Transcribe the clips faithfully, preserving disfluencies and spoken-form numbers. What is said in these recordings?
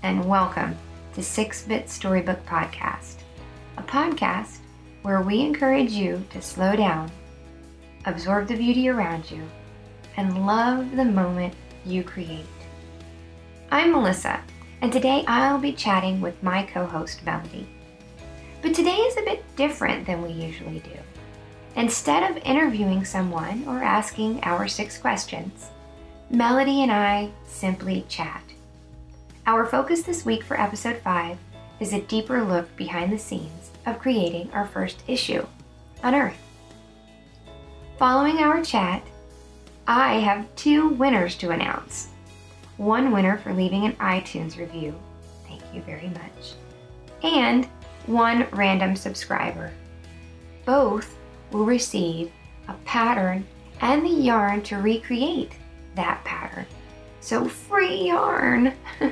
and welcome to six-Bit Storybook Podcast, a podcast where we encourage you to slow down, absorb the beauty around you, and love the moment you create. I'm Melissa, and today I'll be chatting with my co-host Melody. But today is a bit different than we usually do. Instead of interviewing someone or asking our six questions, Melody and I simply chat. Our focus this week for episode five is a deeper look behind the scenes of creating our first issue, Unearthed. Following our chat, I have two winners to announce. One winner for leaving an iTunes review, thank you very much, and one random subscriber. Both will receive a pattern and the yarn to recreate that pattern. So free yarn!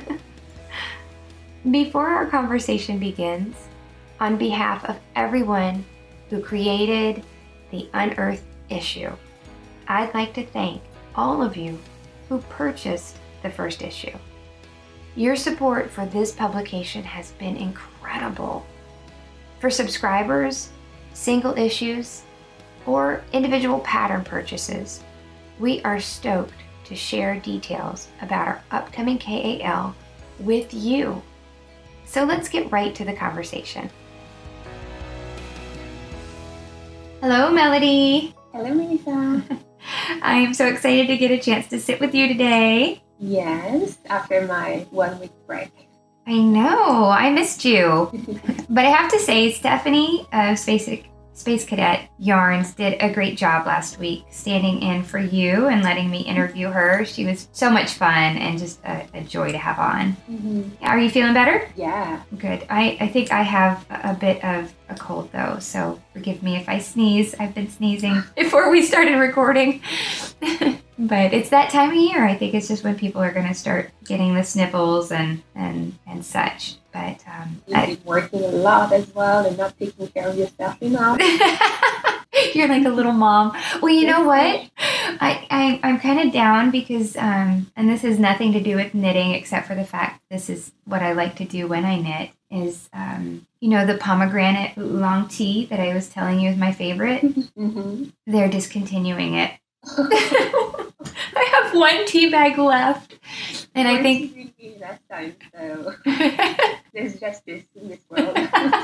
Before our conversation begins, on behalf of everyone who created the Unearthed issue, I'd like to thank all of you who purchased the first issue. Your support for this publication has been incredible. For subscribers, single issues, or individual pattern purchases, we are stoked to share details about our upcoming K A L with you. So let's get right to the conversation. Hello, Melody. Hello, Melissa. I am so excited to get a chance to sit with you today. Yes, after my one week break. I know, I missed you. But I have to say, Stephanie of Space Space Cadet Yarns did a great job last week standing in for you and letting me interview her. She was so much fun and just a, a joy to have on. Mm-hmm. Are you feeling better? Yeah. Good. I, I think I have a bit of a cold though, so forgive me if I sneeze. I've been sneezing before we started recording. But it's that time of year. I think it's just when people are going to start getting the sniffles and, and, and such. But um, You've been working a lot as well and not taking care of yourself enough. You're like a little mom. Well, you know what? I, I, I'm kind of down because, um, and this has nothing to do with knitting except for the fact this is what I like to do when I knit, is, um, you know, the pomegranate oolong tea that I was telling you is my favorite. Mm-hmm. They're discontinuing it. I have one tea bag left. And I think last time, so there's justice in this world.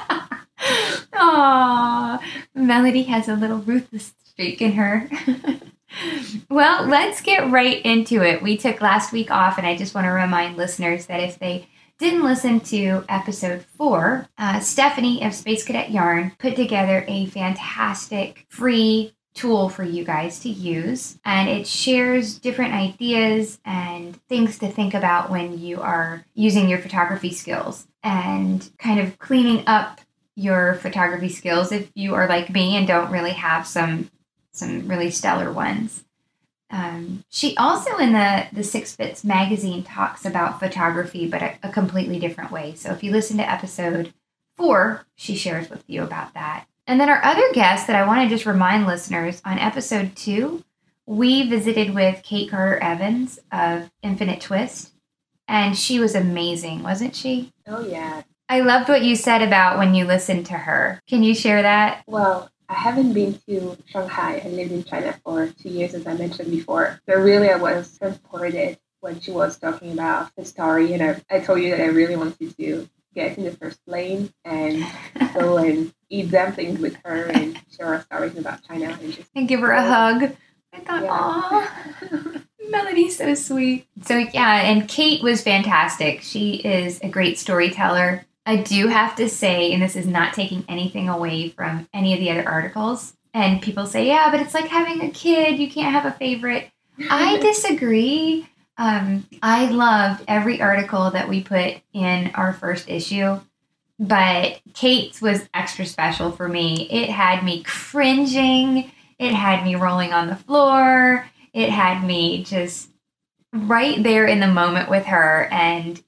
Aww, Melody has a little ruthless streak in her. Well, let's get right into it. We took last week off, and I just want to remind listeners that if they didn't listen to episode four, uh, Stephanie of Space Cadet Yarn put together a fantastic free tool for you guys to use, and it shares different ideas and things to think about when you are using your photography skills and kind of cleaning up your photography skills if you are like me and don't really have some some really stellar ones. Um, she also in the the Six Bits magazine talks about photography, but a, a completely different way. So if you listen to episode four, she shares with you about that. And then our other guest that I want to just remind listeners, on episode two, we visited with Kate Carter-Evans of Infinite Twist, and she was amazing, wasn't she? Oh, yeah. I loved what you said about when you listened to her. Can you share that? Well, I haven't been to Shanghai. I lived in China for two years, as I mentioned before. So really, I was transported when she was talking about the story, and I, I told you that I really wanted to get in the first plane and go and eat dumplings with her and share our stories about China. And just and give her a hug. I thought, yeah. aw, Melody's so sweet. So yeah, and Kate was fantastic. She is a great storyteller. I do have to say, and this is not taking anything away from any of the other articles, and people say, yeah, but it's like having a kid. You can't have a favorite. I disagree. Um, I loved every article that we put in our first issue, but Kate's was extra special for me. It had me cringing. It had me rolling on the floor. It had me just right there in the moment with her. And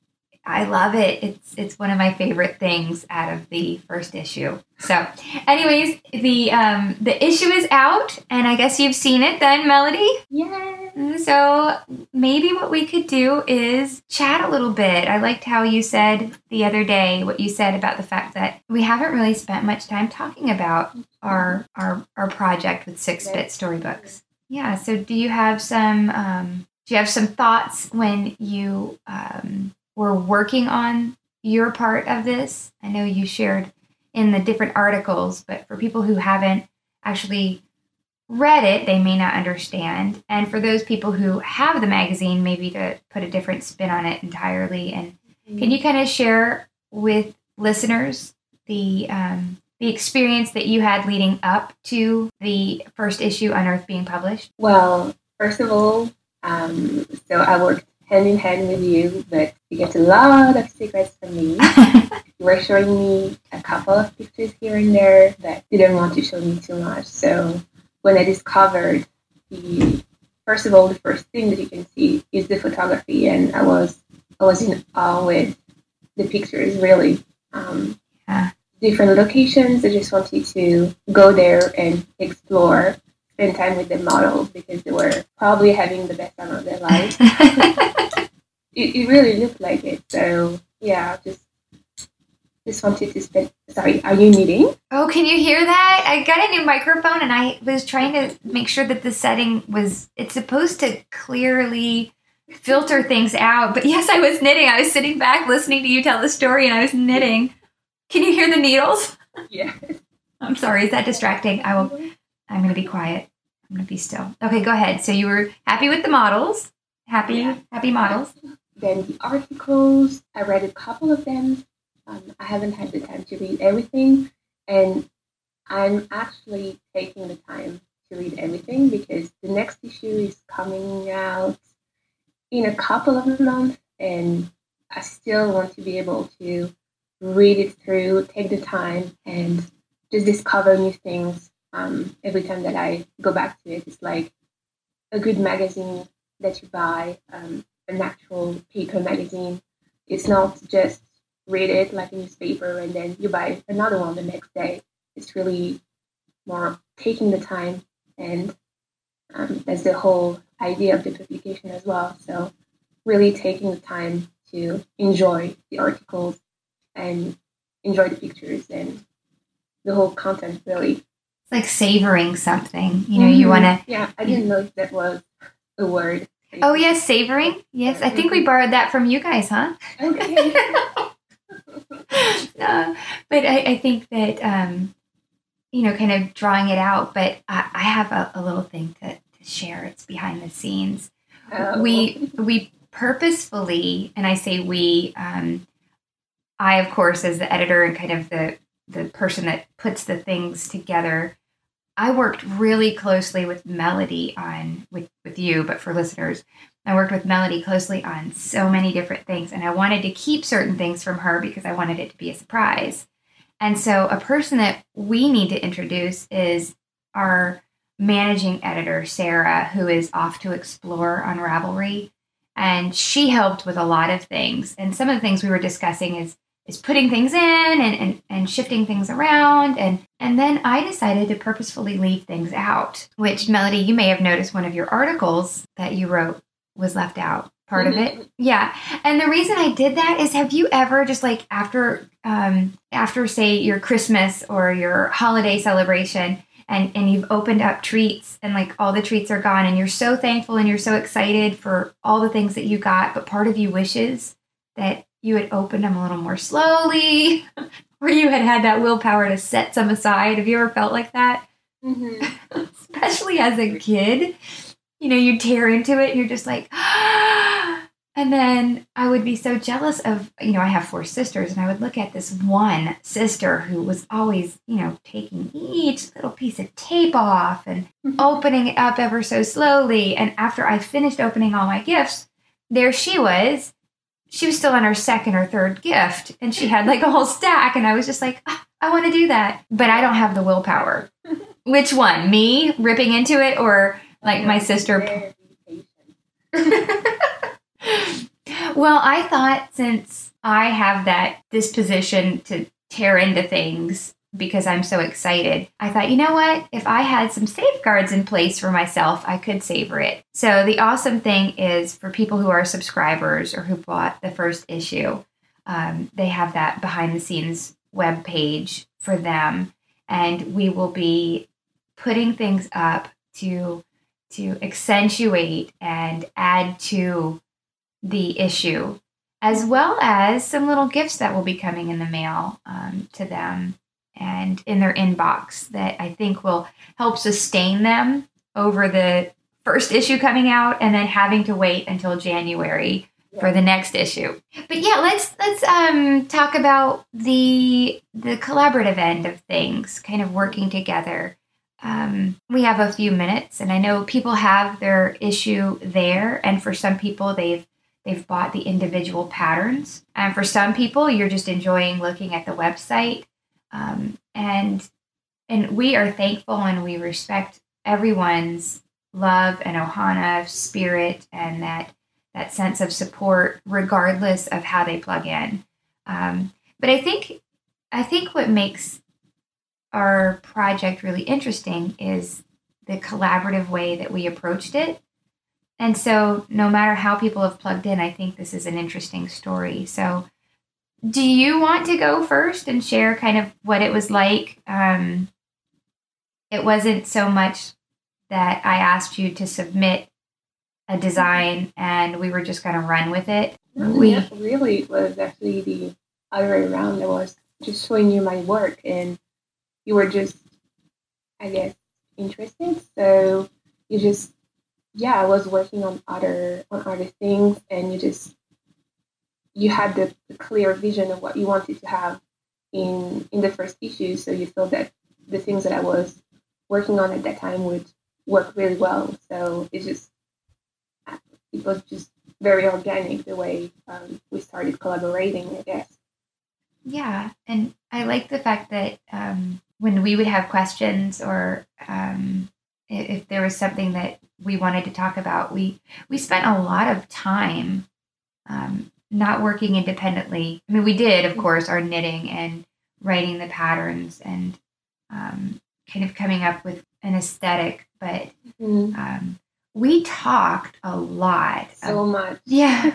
I love it. It's it's one of my favorite things out of the first issue. So, anyways, the um, the issue is out, and I guess you've seen it then, Melody? Yeah. So maybe what we could do is chat a little bit. I liked how you said the other day, what you said about the fact that we haven't really spent much time talking about our our, our project with six-bit storybooks. Yeah, so do you have some um, do you have some thoughts when you um, were working on your part of this? I know you shared in the different articles, but for people who haven't actually read it, they may not understand. And for those people who have the magazine, maybe to put a different spin on it entirely. And mm-hmm. can you kind of share with listeners the um, the experience that you had leading up to the first issue Unearthed being published? Well, first of all, um, so I worked hand in hand with you, but you get a lot of secrets from me. You were showing me a couple of pictures here and there, but you didn't want to show me too much. So when I discovered the, first of all, the first thing that you can see is the photography, and I was I was in awe with the pictures. Really, um, yeah. Different locations. I just wanted to go there and explore, spend time with the models because they were probably having the best time of their life. it, it really looked like it. So yeah, just. Just wanted to spend. Sorry, are you knitting? Oh, can you hear that? I got a new microphone, and I was trying to make sure that the setting was. It's supposed to clearly filter things out. But yes, I was knitting. I was sitting back listening to you tell the story, and I was knitting. Can you hear the needles? Yeah. I'm sorry. Is that distracting? I will. I'm going to be quiet. I'm going to be still. Okay, go ahead. So you were happy with the models. Happy, yeah. happy models. Then the articles. I read a couple of them. Um, I haven't had the time to read everything, and I'm actually taking the time to read everything because the next issue is coming out in a couple of months, and I still want to be able to read it through, take the time, and just discover new things um, every time that I go back to it. It's like a good magazine that you buy, um, an actual paper magazine. It's not just read it like a newspaper and then you buy another one the next day. It's really more taking the time, and um, that's the whole idea of the publication as well. So really taking the time to enjoy the articles and enjoy the pictures and the whole content, really. It's like savoring something. You know, mm-hmm. you want to... Yeah, I didn't know if that was a word. Oh, yes, savoring? Yes, I think we borrowed that from you guys, huh? Okay. uh, but I, I think that, um, you know, kind of drawing it out, but I, I have a, a little thing to, to share. It's behind the scenes. Oh. We we purposefully, and I say we, um, I, of course, as the editor and kind of the, the person that puts the things together, I worked really closely with Melody on, with, with you, but for listeners, I worked with Melody closely on so many different things, and I wanted to keep certain things from her because I wanted it to be a surprise. And so a person that we need to introduce is our managing editor, Sarah, who is off to explore on Ravelry. And she helped with a lot of things. And some of the things we were discussing is is putting things in and, and, and shifting things around. And, and then I decided to purposefully leave things out, which, Melody, you may have noticed one of your articles that you wrote was left out, part mm-hmm. of it. Yeah. And the reason I did that is, have you ever just like after, um, after say your Christmas or your holiday celebration, and, and you've opened up treats and like all the treats are gone and you're so thankful and you're so excited for all the things that you got, but part of you wishes that you had opened them a little more slowly, or you had had that willpower to set some aside. Have you ever felt like that? Mm-hmm. Especially as a kid, you know, you tear into it and you're just like, ah. And then I would be so jealous of, you know, I have four sisters, and I would look at this one sister who was always, you know, taking each little piece of tape off and mm-hmm. opening it up ever so slowly. And after I finished opening all my gifts, there she was. She was still on her second or third gift, and she had like a whole stack. And I was just like, oh, I want to do that, but I don't have the willpower. Which one? Me ripping into it, or like my sister? Well, I thought since I have that disposition to tear into things because I'm so excited. I thought, you know what? If I had some safeguards in place for myself, I could savor it. So the awesome thing is for people who are subscribers or who bought the first issue, um, they have that behind the scenes web page for them. And we will be putting things up to, to accentuate and add to the issue, as well as some little gifts that will be coming in the mail um, to them and in their inbox that I think will help sustain them over the first issue coming out and then having to wait until January yeah. for the next issue. But yeah, let's let's um, talk about the the collaborative end of things, kind of working together. Um, we have a few minutes, and I know people have their issue there, and for some people they've they've bought the individual patterns, and for some people you're just enjoying looking at the website. Um, and and we are thankful and we respect everyone's love and ohana spirit and that that sense of support, regardless of how they plug in. Um, but I think I think what makes our project really interesting is the collaborative way that we approached it. And so, no matter how people have plugged in, I think this is an interesting story. So. Do you want to go first and share kind of what it was like? Um, it wasn't so much that I asked you to submit a design and we were just going to run with it. No, we yeah, really, it was actually the other way around. I was just showing you my work and you were just, I guess, interested. So you just, yeah, I was working on other on other things and you just, you had the, the clear vision of what you wanted to have in in the first issue. So you felt that the things that I was working on at that time would work really well. So it just, it was just very organic the way um, we started collaborating, I guess. Yeah. And I like the fact that um, when we would have questions or um, if, if there was something that we wanted to talk about, we, we spent a lot of time um, not working independently. I mean, we did, of course, our knitting and writing the patterns and um, kind of coming up with an aesthetic, but mm-hmm. um, we talked a lot. So of, much. Yeah.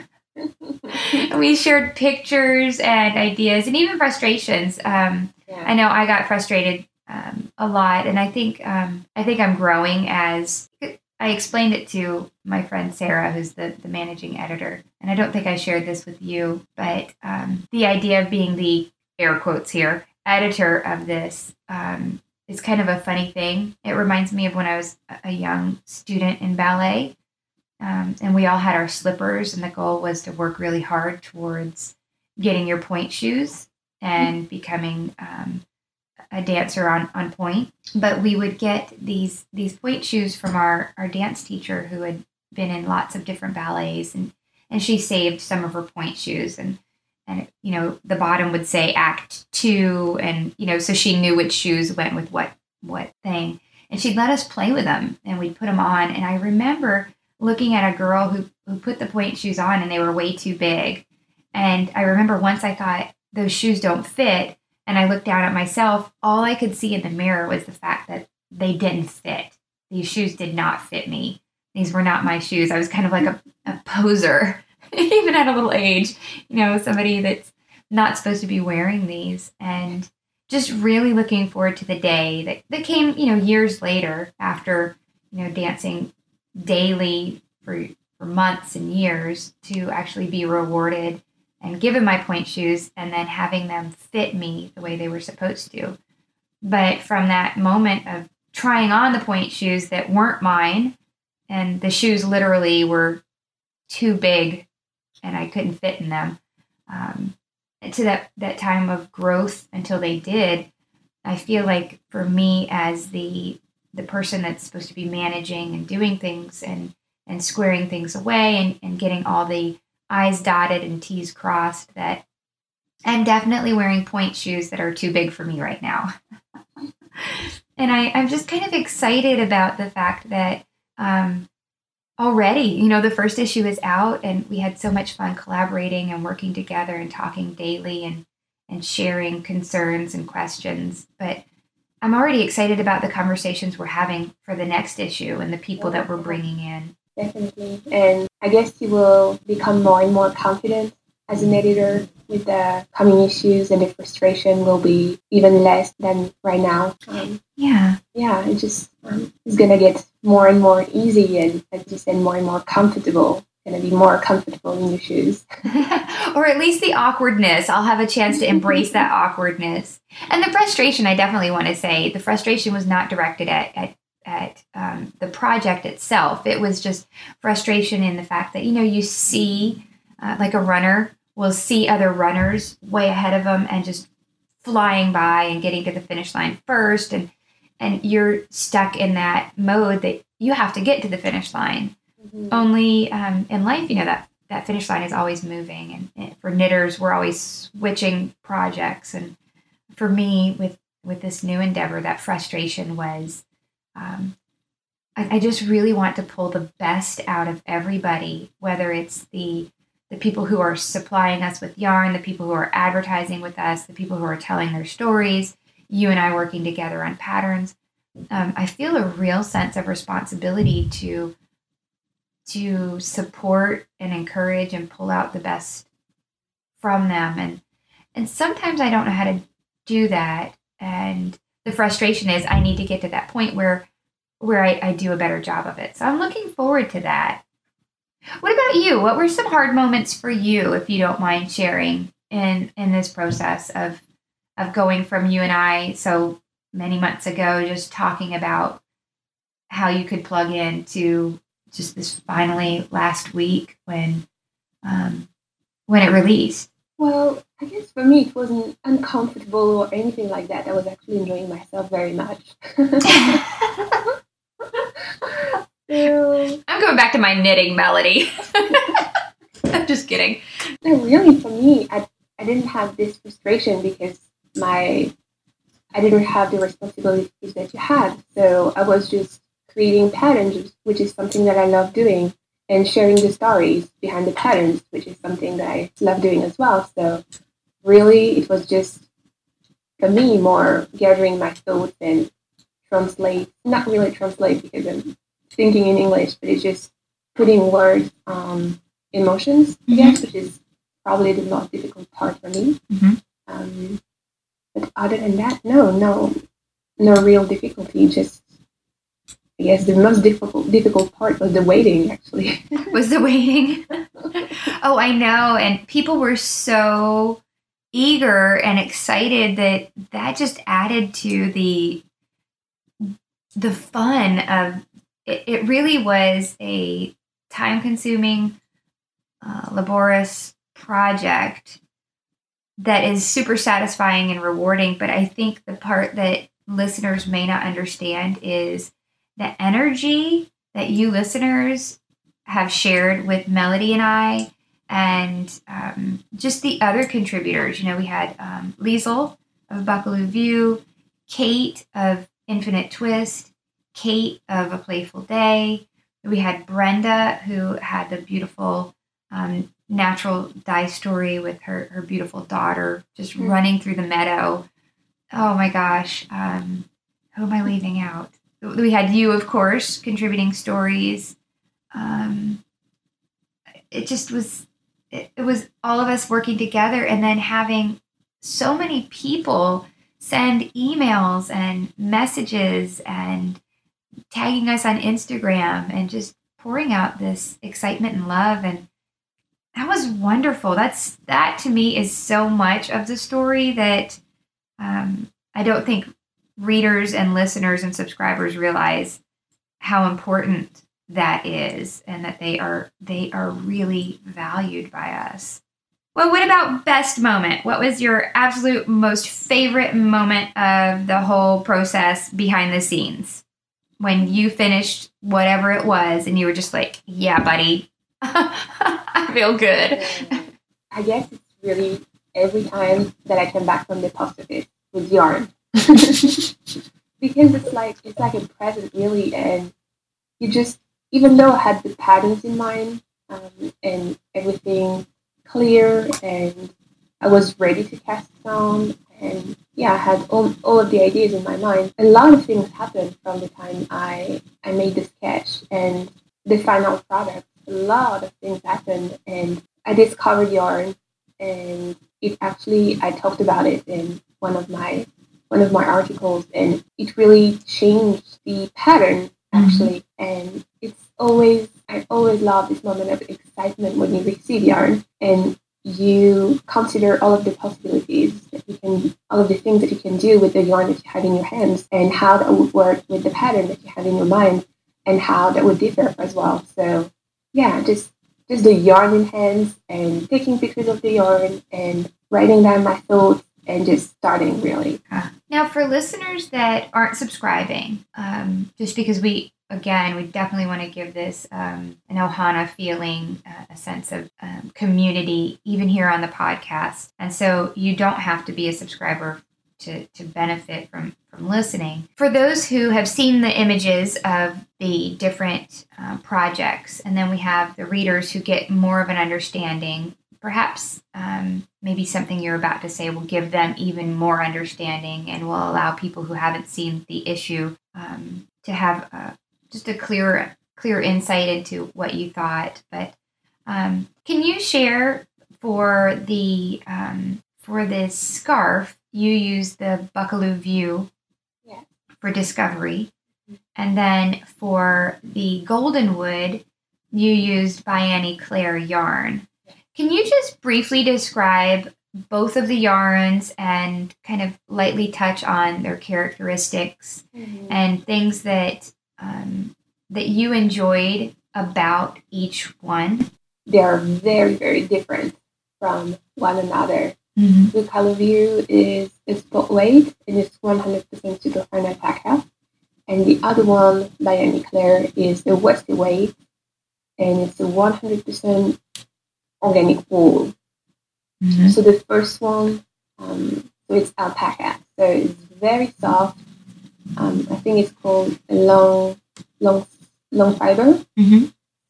And we shared pictures and ideas and even frustrations. Um, yeah. I know I got frustrated um, a lot, and I think um, I think I'm growing as I explained it to my friend Sarah, who's the, the managing editor. And I don't think I shared this with you, but um, the idea of being the, air quotes here, editor of this um, is kind of a funny thing. It reminds me of when I was a young student in ballet. Um, and we all had our slippers, and the goal was to work really hard towards getting your point shoes and becoming um, a dancer on, on point. But we would get these these point shoes from our, our dance teacher who had been in lots of different ballets, and, and she saved some of her point shoes, and and you know the bottom would say act two, and you know so she knew which shoes went with what what thing, and she'd let us play with them and we'd put them on. And I remember looking at a girl who, who put the point shoes on and they were way too big, and I remember once I thought those shoes don't fit. And I looked down at myself, all I could see in the mirror was the fact that they didn't fit. These shoes did not fit me. These were not my shoes. I was kind of like a, a poser, even at a little age, you know, somebody that's not supposed to be wearing these. And just really looking forward to the day that, that came, you know, years later after, you know, dancing daily for, for months and years to actually be rewarded and given my point shoes and then having them fit me the way they were supposed to. But from that moment of trying on the point shoes that weren't mine, and the shoes literally were too big and I couldn't fit in them, um, to that, that time of growth until they did, I feel like for me as the the person that's supposed to be managing and doing things and, and squaring things away and, and getting all the I's dotted and T's crossed, that I'm definitely wearing point shoes that are too big for me right now. And I, I'm just kind of excited about the fact that um, already. You know, the first issue is out, and we had so much fun collaborating and working together and talking daily and and sharing concerns and questions. But I'm already excited about the conversations we're having for the next issue and the people that we're bringing in. Definitely. And I guess you will become more and more confident as an editor with the coming issues, and the frustration will be even less than right now. Um, yeah. Yeah, it just um, is going to get more and more easy, and, like you said, more and more comfortable. Going to be more comfortable in your shoes. Or at least the awkwardness. I'll have a chance to embrace that awkwardness. And the frustration, I definitely want to say, the frustration was not directed at, at at um, the project itself. It was just frustration in the fact that, you know, you see, uh, like a runner will see other runners way ahead of them and just flying by and getting to the finish line first. And, and you're stuck in that mode that you have to get to the finish line. Mm-hmm. Only um, in life, you know, that, that finish line is always moving. And, and for knitters, we're always switching projects. And for me, with, with this new endeavor, that frustration was, Um, I, I just really want to pull the best out of everybody, whether it's the the people who are supplying us with yarn, the people who are advertising with us, the people who are telling their stories, you and I working together on patterns. Um, I feel a real sense of responsibility to to support and encourage and pull out the best from them. And and sometimes I don't know how to do that. And the frustration is I need to get to that point where where I, I do a better job of it. So I'm looking forward to that. What about you? What were some hard moments for you, if you don't mind sharing, in, in this process of of going from you and I so many months ago, just talking about how you could plug in, to just this finally last week when um, when it released? Well, I guess for me, it wasn't uncomfortable or anything like that. I was actually enjoying myself very much. So, I'm going back to my knitting melody. I'm just kidding. No, really, for me, I, I didn't have this frustration because my I didn't have the responsibilities that you had. So I was just creating patterns, which is something that I love doing, and sharing the stories behind the patterns, which is something that I love doing as well. So really, it was just, for me, more gathering my thoughts and translate, not really translate because I'm thinking in English, but it's just putting words on emotions, mm-hmm. I guess, which is probably the most difficult part for me. Mm-hmm. Um, but other than that, no, no, no real difficulty. Just, I guess the most difficult difficult part was the waiting, actually. Was the waiting? Oh, I know. And people were so eager and excited that that just added to the the fun of it. It really was a time-consuming, uh, laborious project that is super satisfying and rewarding. But I think the part that listeners may not understand is the energy that you listeners have shared with Melody and I, and um, just the other contributors. You know, we had um, Liesl of Buckaloo View, Kate of Infinite Twist, Kate of A Playful Day. We had Brenda, who had the beautiful um, natural dye story with her, her beautiful daughter just mm-hmm. running through the meadow. Oh my gosh. Um, who am I leaving out? We had you, of course, contributing stories. Um, it just was, it, it was all of us working together, and then having so many people send emails and messages and tagging us on Instagram and just pouring out this excitement and love. And that was wonderful. That's, that to me is so much of the story that um, I don't think readers and listeners and subscribers realize how important that is, and that they are they are really valued by us. Well, what about best moment? What was your absolute most favorite moment of the whole process behind the scenes? When you finished whatever it was and you were just like, yeah, buddy, I feel good. I guess it's really every time that I come back from the post office with yarn. Because it's like it's like a present, really, and you just even though I had the patterns in mind um, and everything clear, and I was ready to cast on, and yeah, I had all, all of the ideas in my mind. A lot of things happened from the time I, I made the sketch and the final product. A lot of things happened, and I discovered yarn, and it actually, I talked about it in one of my one of my articles, and it really changed the pattern actually. Mm-hmm. And it's always, I always love this moment of excitement when you receive yarn and you consider all of the possibilities that you can, all of the things that you can do with the yarn that you have in your hands, and how that would work with the pattern that you have in your mind, and how that would differ as well. So yeah, just just the yarn in hands and taking pictures of the yarn and writing down my thoughts and just starting really. Now, for listeners that aren't subscribing, um, just because we, again, we definitely want to give this um, an Ohana feeling, uh, a sense of um, community, even here on the podcast. And so you don't have to be a subscriber to, to benefit from, from listening. For those who have seen the images of the different uh, projects, and then we have the readers who get more of an understanding, perhaps um, maybe something you're about to say will give them even more understanding and will allow people who haven't seen the issue um, to have uh, just a clear, clear insight into what you thought. But um, can you share for the um, for this scarf? You used the Buccaloo View yeah. for discovery, and then for the Goldenwood, you used By Annie Claire yarn. Can you just briefly describe both of the yarns and kind of lightly touch on their characteristics mm-hmm. and things that um, that you enjoyed about each one? They are very, very different from one another. Mm-hmm. The Buccaloo View is a spot weight and it's one hundred percent superfine alpaca. And the other one, By Annie Claire, is a worsted weight and it's a one hundred percent organic wool. Mm-hmm. So the first one, um, so it's alpaca. So it's very soft. Um, I think it's called a long, long, long fiber. Mm-hmm.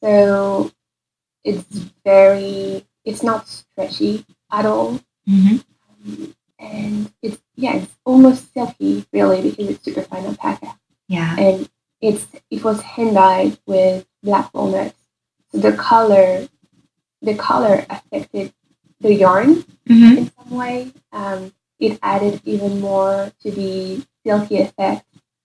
So it's very, it's not stretchy at all. Mm-hmm. Um, and it's, yeah, it's almost silky, really, because it's super fine alpaca. Yeah. And it's, it was hand dyed with black walnuts. So the color, the color affected the yarn mm-hmm. in some way. Um, it added even more to the silky effect.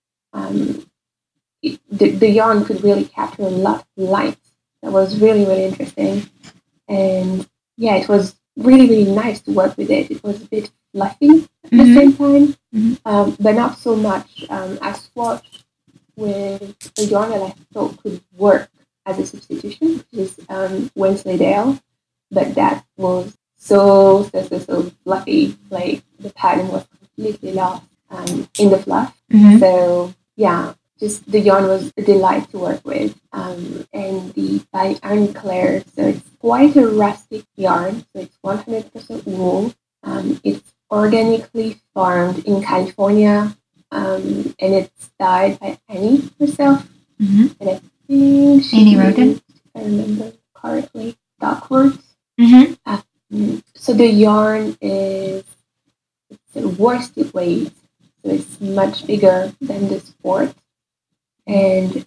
Um, it, the, the yarn could really capture a lot of light. That was really, really interesting. And yeah, it was really, really nice to work with it. It was a bit fluffy at mm-hmm. the same time, mm-hmm. um, but not so much. Um, I swatched with a yarn that I thought could work as a substitution, which is um, Wensleydale, but that was so, so, so, so fluffy. Like the pattern was completely lost um, in the fluff. Mm-hmm. So yeah, just the yarn was a delight to work with. Um, and the By Annie Claire, so it's quite a rustic yarn. So it's one hundred percent wool. Um, it's organically farmed in California, um, and it's dyed by Annie herself. Mm-hmm. And I think she Annie Roden, if I remember correctly, Duckworth. Mm-hmm. Um, so the yarn is it's a worsted weight, so it's much bigger than the sport, and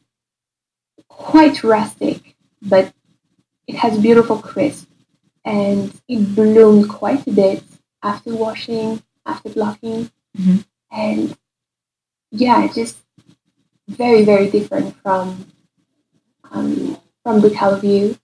quite rustic, but it has beautiful crisp, and it bloomed quite a bit after washing, after blocking, mm-hmm. and yeah, just very, very different from um, from Buccaloo View.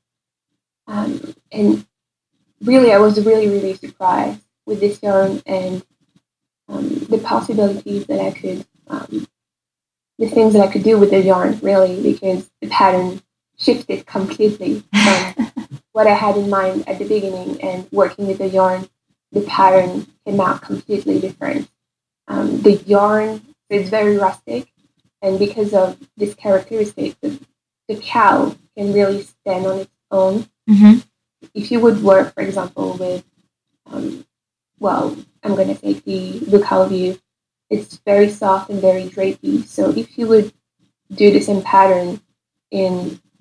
Um, and really, I was really, really surprised with this yarn and um, the possibilities that I could, um, the things that I could do with the yarn, really, because the pattern shifted completely from what I had in mind at the beginning, and working with the yarn, the pattern came out completely different. Um, the yarn is very rustic, and because of this characteristic, the, the cow can really stand on its own. Mm-hmm. If you would work, for example, with, um, well, I'm going to take the Buccaloo View. It's very soft and very drapey. So if you would do the same pattern in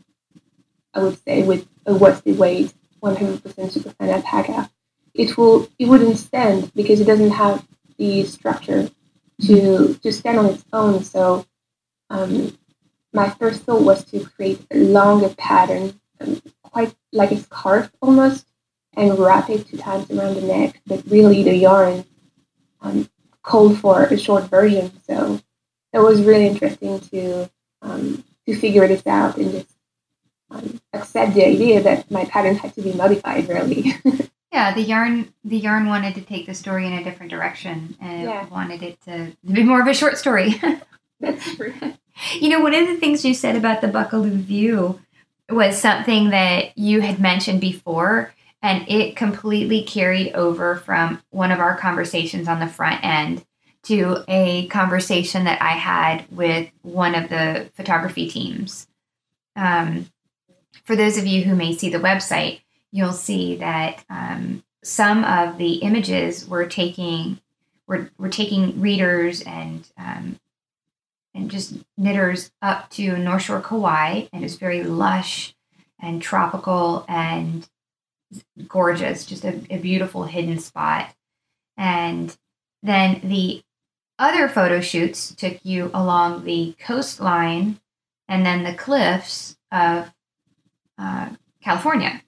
I would say, with a worsted weight one hundred percent superfine alpaca, it will it wouldn't stand because it doesn't have the structure to to stand on its own. So um, my first thought was to create a longer pattern, um, quite like a scarf almost, and wrap it two times around the neck. But really, the yarn um, called for a short version. So it was really interesting to um, to figure this out and just um, accept the idea that my pattern had to be modified. Really. Yeah, the yarn the yarn wanted to take the story in a different direction, and Yeah. it wanted it to be more of a short story. That's true. You know, one of the things you said about the Buckaloo View was something that you had mentioned before, and it completely carried over from one of our conversations on the front end to a conversation that I had with one of the photography teams. Um, for those of you who may see the website, you'll see that um, some of the images were taking were, were taking readers and um, and just knitters up to North Shore, Kauai, and it's very lush and tropical and gorgeous, just a, a beautiful hidden spot. And then the other photo shoots took you along the coastline and then the cliffs of uh, California.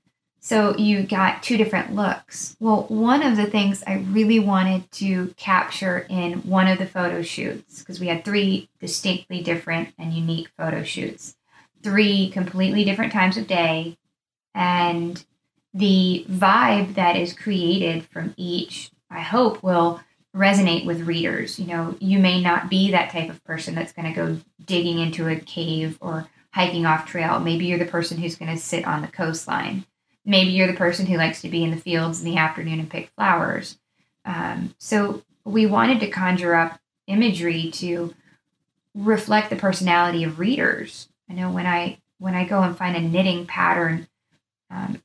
So you got two different looks. Well, one of the things I really wanted to capture in one of the photo shoots, because we had three distinctly different and unique photo shoots, three completely different times of day, and the vibe that is created from each, I hope, will resonate with readers. You know, you may not be that type of person that's going to go digging into a cave or hiking off trail. Maybe you're the person who's going to sit on the coastline. Maybe you're the person who likes to be in the fields in the afternoon and pick flowers. Um, so we wanted to conjure up imagery to reflect the personality of readers. I know when I when I go and find a knitting pattern, um,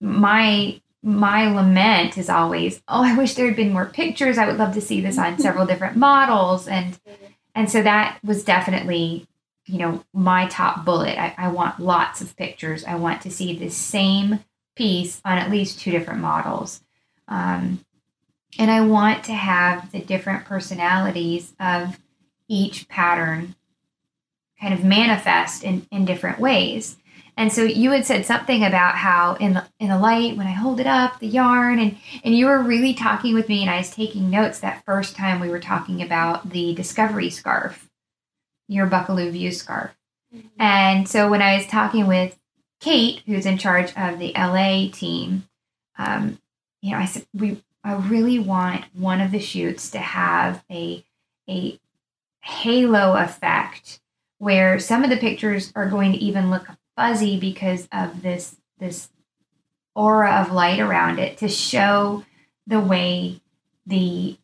my my lament is always, oh, I wish there had been more pictures. I would love to see this on several different models, and and so that was definitely, you know, my top bullet. I, I want lots of pictures. I want to see the same piece on at least two different models. Um, and I want to have the different personalities of each pattern kind of manifest in, in different ways. And so you had said something about how in the in the light, when I hold it up, the yarn, and, and you were really talking with me, and I was taking notes that first time we were talking about the Discovery scarf, your Buckaloo View scarf. Mm-hmm. And so when I was talking with Kate, who's in charge of the L A team, um, you know, I said, we, I really want one of the shoots to have a, a halo effect where some of the pictures are going to even look fuzzy because of this, this aura of light around it, to show the way the,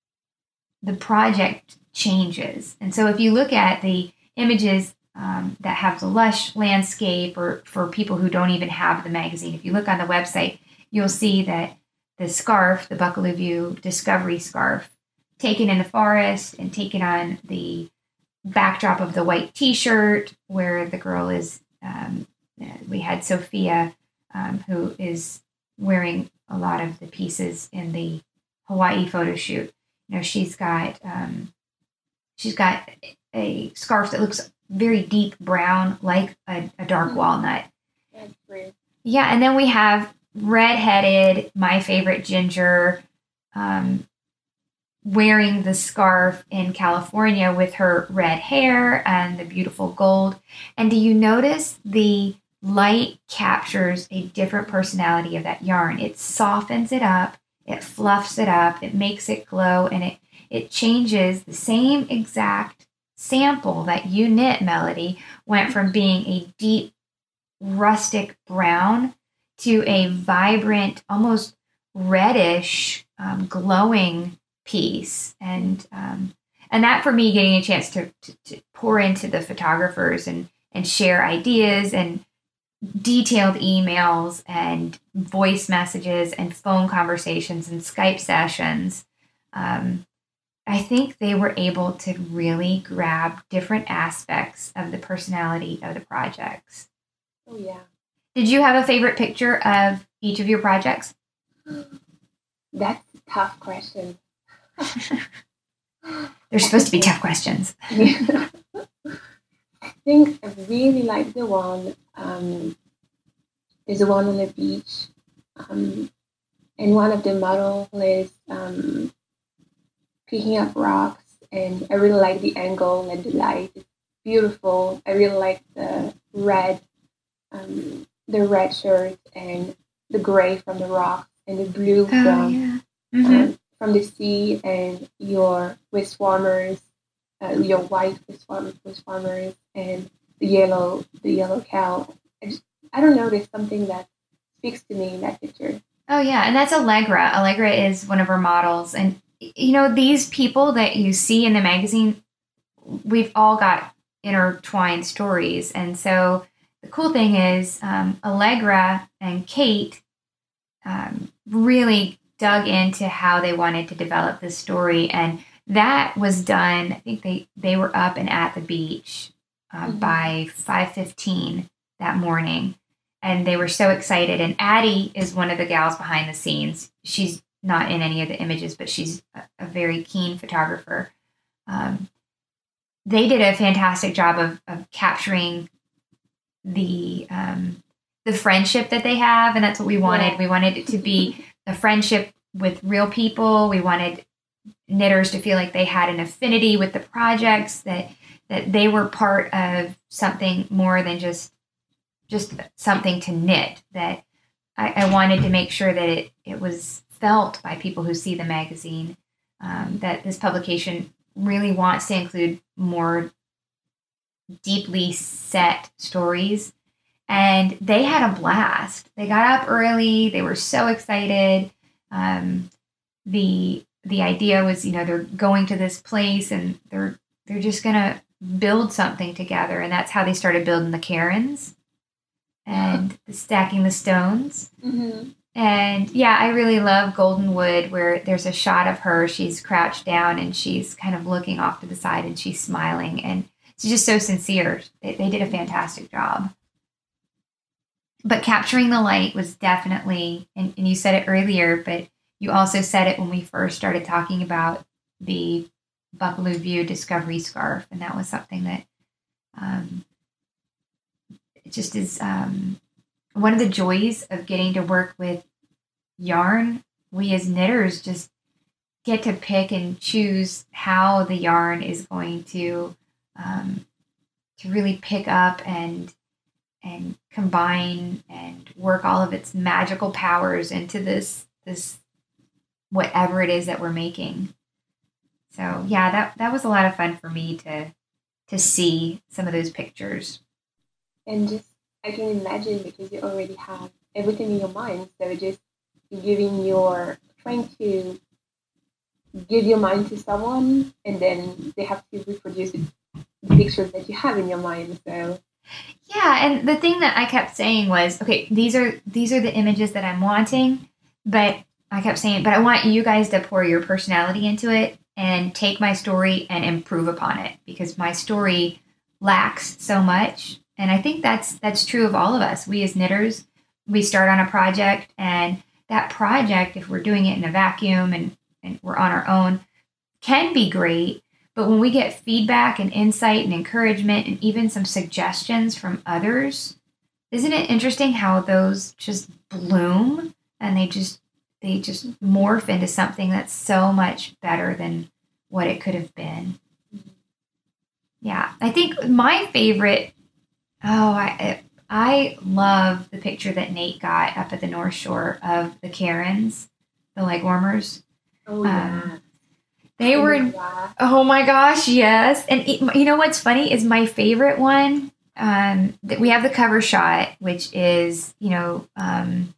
the project changes. And so if you look at the images Um, that have the lush landscape, or for people who don't even have the magazine, if you look on the website, you'll see that the scarf, the Buckaloo View Discovery scarf, taken in the forest and taken on the backdrop of the white t-shirt where the girl is, um, we had Sophia, um, who is wearing a lot of the pieces in the Hawaii photo shoot. You know, she's got, um, she's got a scarf that looks very deep brown, like a, a dark walnut. That's great. Yeah, and then we have redheaded, my favorite Ginger, um, wearing the scarf in California with her red hair and the beautiful gold. And do you notice the light captures a different personality of that yarn? It softens it up, it fluffs it up, it makes it glow, and it, it changes the same exact sample that you knit, Melody, went from being a deep rustic brown to a vibrant, almost reddish, um, glowing piece. And um, and that, for me, getting a chance to, to, to pour into the photographers and, and share ideas and detailed emails and voice messages and phone conversations and Skype sessions, um, I think they were able to really grab different aspects of the personality of the projects. Oh, yeah. Did you have a favorite picture of each of your projects? That's a tough question. They're supposed to be tough questions. Yeah. I think I really like the one. Um, there's the one on the beach, um, and one of the models is um, picking up rocks, and I really like the angle and the light. It's beautiful. I really like the red, um, the red shirt and the gray from the rocks and the blue Oh, from yeah. Mm-hmm. um, from the sea, and your wrist warmers, uh, your white wrist warmers, wrist warmers, and the yellow, the yellow cow. I, just, I don't know. There's something that speaks to me in that picture. Oh, yeah. And that's Allegra. Allegra is one of our models. And, you know, these people that you see in the magazine, we've all got intertwined stories. And so the cool thing is um, Allegra and Kate um, really dug into how they wanted to develop this story. And that was done, I think they, they were up and at the beach uh, mm-hmm. by five fifteen that morning. And they were so excited. And Addie is one of the gals behind the scenes. She's not in any of the images, but she's a, a very keen photographer. Um, they did a fantastic job of, of capturing the um, the friendship that they have. And that's what we wanted. Yeah. We wanted it to be a friendship with real people. We wanted knitters to feel like they had an affinity with the projects, that that they were part of something more than just just something to knit, that I, I wanted to make sure that it, it was felt by people who see the magazine, um, that this publication really wants to include more deeply set stories. And they had a blast. They got up early. They were so excited. Um, the the idea was, you know, they're going to this place and they're they're just gonna build something together. And that's how they started building the cairns and the stacking the stones. Mm-hmm. And yeah, I really love Golden Wood, where there's a shot of her. She's crouched down and she's kind of looking off to the side and she's smiling. And it's just so sincere. They, they did a fantastic job. But capturing the light was definitely, and, and you said it earlier, but you also said it when we first started talking about the Buccaloo View Discovery Scarf. And that was something that um, it just is um, one of the joys of getting to work with yarn. We as knitters just get to pick and choose how the yarn is going to um, to really pick up and and combine and work all of its magical powers into this this whatever it is that we're making. So yeah, that that was a lot of fun for me to to see some of those pictures. And just I can imagine, because you already have everything in your mind, so just giving your trying to give your mind to someone, and then they have to reproduce the pictures that you have in your mind. So yeah, and the thing that I kept saying was, okay, these are these are the images that I'm wanting, but I kept saying, but I want you guys to pour your personality into it and take my story and improve upon it, because my story lacks so much. And I think that's that's true of all of us. We as knitters, we start on a project, and that project, if we're doing it in a vacuum and, and we're on our own, can be great. But when we get feedback and insight and encouragement and even some suggestions from others, isn't it interesting how those just bloom and they just they just morph into something that's so much better than what it could have been? Yeah, I think my favorite, oh, I I love the picture that Nate got up at the North Shore of the cairns, the leg warmers. Oh, yeah. Um, They were, in, oh my gosh, yes. And it, you know what's funny is my favorite one, um, that we have the cover shot, which is, you know, um,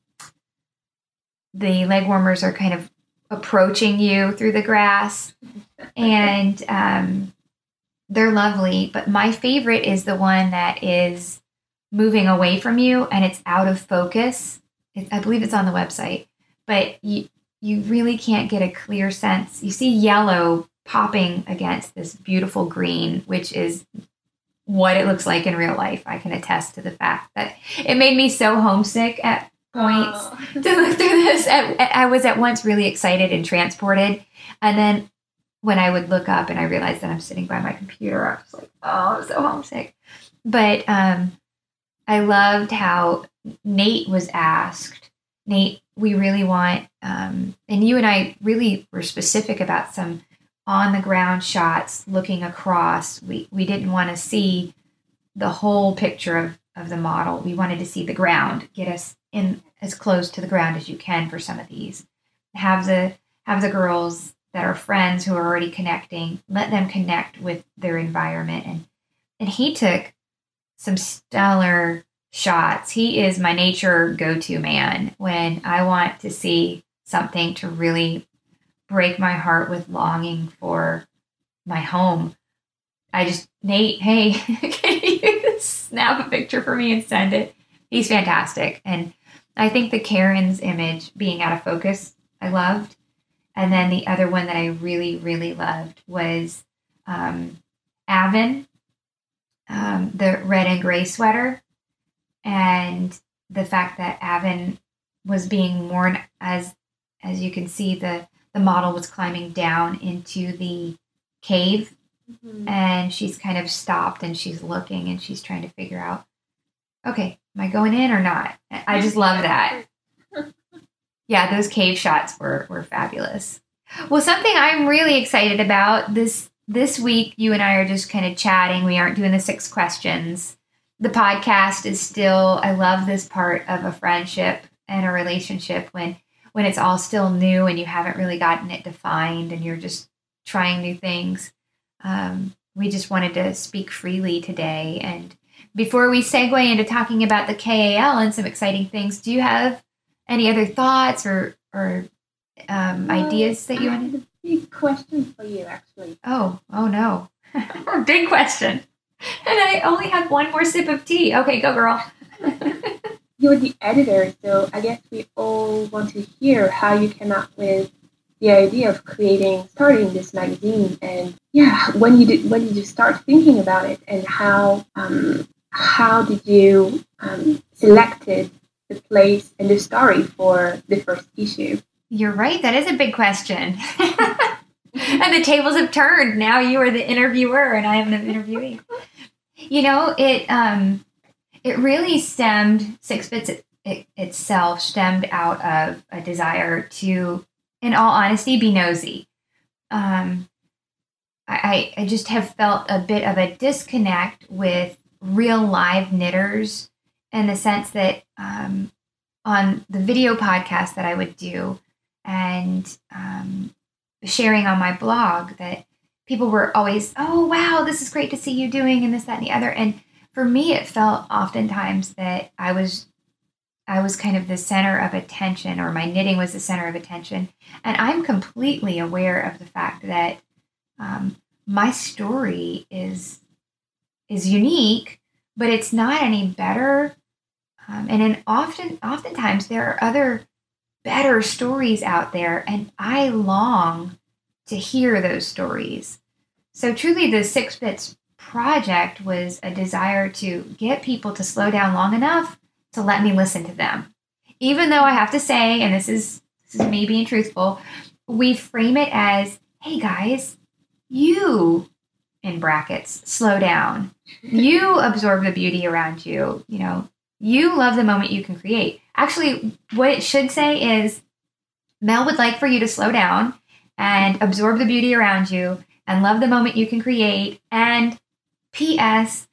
the leg warmers are kind of approaching you through the grass, and um, they're lovely. But my favorite is the one that is moving away from you and it's out of focus. It, I believe it's on the website, but you, you really can't get a clear sense. You see yellow popping against this beautiful green, which is what it looks like in real life. I can attest to the fact that it made me so homesick at points Oh. to look through this. I, I was at once really excited and transported. And then when I would look up and I realized that I'm sitting by my computer, I was like, oh, I'm so homesick. But um, I loved how Nate was asked, Nate, we really want, um, and you and I really were specific about some on the ground shots looking across. We, we didn't want to see the whole picture of, of the model. We wanted to see the ground, get us in as close to the ground as you can for some of these. Have the, have the girls that are friends who are already connecting, let them connect with their environment. And, and he took some stellar shots. He is my nature go-to man when I want to see something to really break my heart with longing for my home. I just, Nate, hey, can you snap a picture for me and send it? He's fantastic. And I think the Karen's image being out of focus, I loved. And then the other one that I really, really loved was um, Avon, um, the red and gray sweater. And the fact that Avon was being worn as, as you can see, the, the model was climbing down into the cave. Mm-hmm. And she's kind of stopped and she's looking and she's trying to figure out, okay, am I going in or not? I just love that. Yeah, those cave shots were, were fabulous. Well, something I'm really excited about this this week, you and I are just kind of chatting. We aren't doing the six questions. The podcast is still, I love this part of a friendship and a relationship when when it's all still new and you haven't really gotten it defined and you're just trying new things. Um, we just wanted to speak freely today. And before we segue into talking about the K A L and some exciting things, do you have any other thoughts or or um, well, ideas that you I wanted? have a big question for you, actually. Oh, oh no. Big question. And I only have one more sip of tea. Okay, go girl. You're the editor, so I guess we all want to hear how you came up with the idea of creating, starting this magazine. And yeah, when you did, when did you start thinking about it, and how um, how did you um, selected the place and the story for the first issue? You're right. That is a big question. And the tables have turned. Now you are the interviewer and I am the interviewee. You know, it um, it really stemmed, Six Bits it, it, itself stemmed out of a desire to, in all honesty, be nosy. Um, I, I just have felt a bit of a disconnect with real live knitters, in the sense that um, on the video podcast that I would do and um, sharing on my blog, that people were always, oh, wow, this is great to see you doing and this, that, and the other. And for me, it felt oftentimes that I was I was kind of the center of attention, or my knitting was the center of attention. And I'm completely aware of the fact that um, my story is is unique, but it's not any better. Um, and in often, oftentimes there are other better stories out there, and I long to hear those stories. So truly, the Six Bits project was a desire to get people to slow down long enough to let me listen to them. Even though I have to say, and this is this is me being truthful, we frame it as, hey guys, you, in brackets, slow down. You absorb the beauty around you. You know, you love the moment you can create. Actually, what it should say is, Mel would like for you to slow down and absorb the beauty around you and love the moment you can create. And P S,